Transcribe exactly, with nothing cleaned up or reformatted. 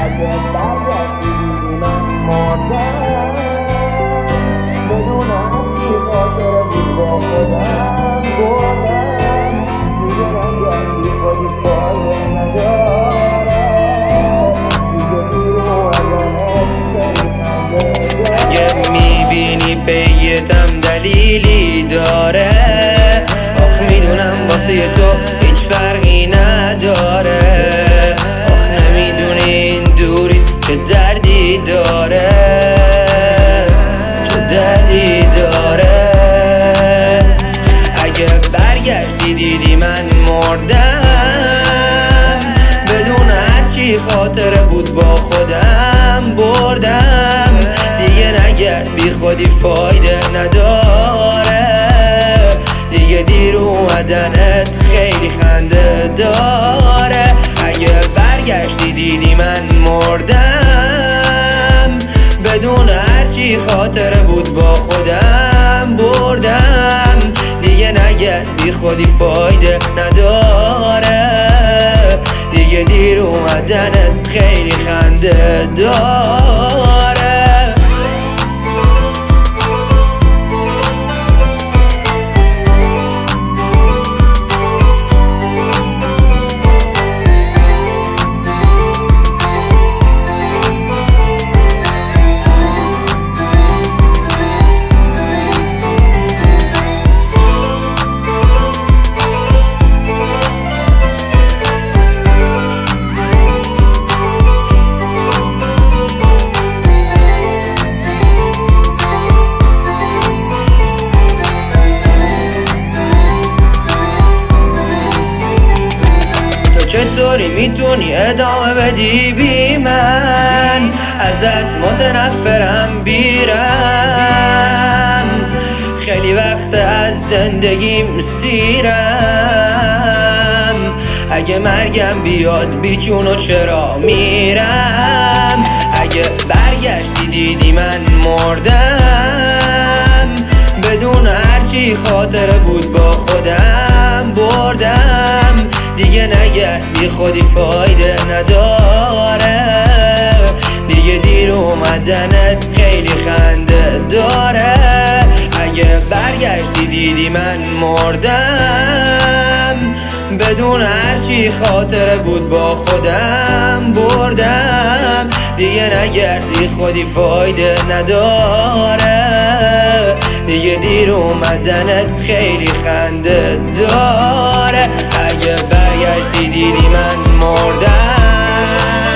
اگه برگشتی دیدی من مردم بدونم چی خاطر بود با خودم بردم دیگه نگردی خودی فایده نداره دیگه بیرون اگه میبینی پیتم دلیلی داره آخ میدونم واسه تو هیچ فرقی نداره آخ نمیدونی این دوری چه دردی داره چه دردی داره اگه برگشتی دیدی من مردم بدون هرچی خاطره بود با خودم بردم دیگه نگرد بی خودی فایده نداره دیگه دیر اومدنت خیلی خنده داره اگه برگشتی دیدی من مردم بدون هرچی خاطره بود با خودم بردم دیگه نگرد بی خودی فایده نداره دیگه دیر اومدنت خیلی خنده داره چطوری میتونی ادامه بدی بی من ازت متنفرم بیرم خیلی وقت از زندگیم سیرم اگه مرگم بیاد بیچونو چرا میرم اگه برگشتی دیدی من مردم بدون هرچی خاطره بود با خودم بردم دیگه نگرد بی خودی فایده نداره دیگه دیر اومدنت خیلی خنده داره اگه برگشتی دیدی من مردم بدون هرچی خاطره بود با خودم بردم دیگه نگرد بی خودی فایده نداره دیگه دیر اومدنت خیلی خنده داره اگه برگشتی دیدی من مردم